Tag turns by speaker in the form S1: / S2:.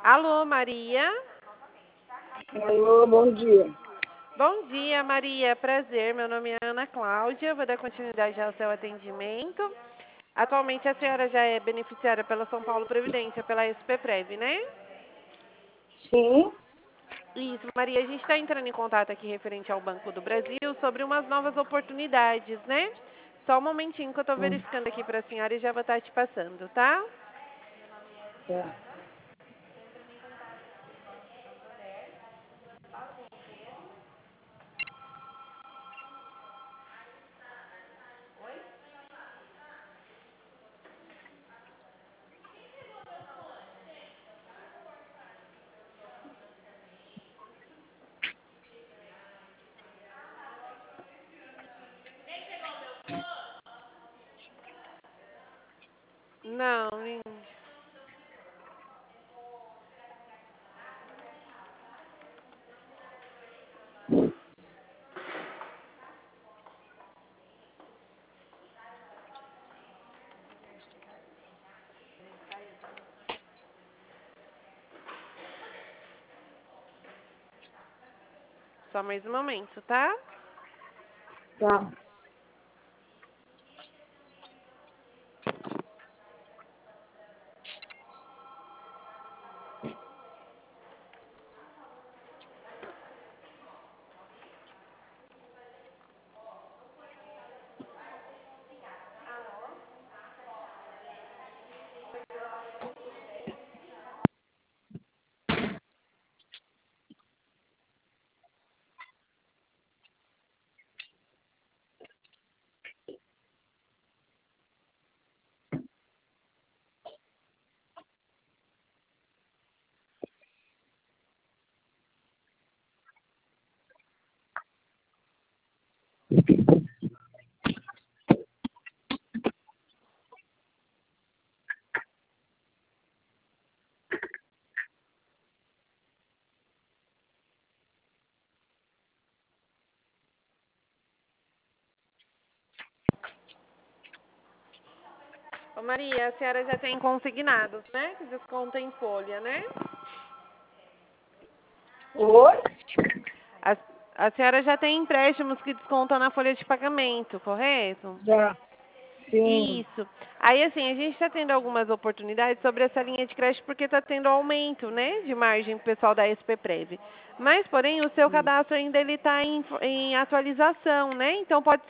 S1: Alô, Maria?
S2: Alô, bom dia.
S1: Bom dia, Maria. Prazer. Meu nome é Ana Cláudia. Vou dar continuidade ao seu atendimento. Atualmente a senhora já é beneficiária pela São Paulo Previdência, pela SPPrev, né?
S2: Sim,
S1: Isso, Maria. A gente está entrando em contato aqui referente ao Banco do Brasil sobre umas novas oportunidades, né? Só um momentinho que eu estou verificando aqui para a senhora e já vou estar te passando, tá?
S2: tá.
S1: Não, só mais um momento, tá?
S2: Tá.
S1: Ô Maria, a senhora já tem consignados, né? Que desconta em folha, né?
S2: Oi?
S1: A, a senhora já tem empréstimos que descontam na folha de pagamento, correto?
S2: Já. Sim.
S1: Isso. Aí, assim, a gente está tendo algumas oportunidades sobre essa linha de crédito porque está tendo aumento, né, de margem pro pessoal da SPPrev. Mas, porém, o seu cadastro ainda ele está em atualização, né? Então, pode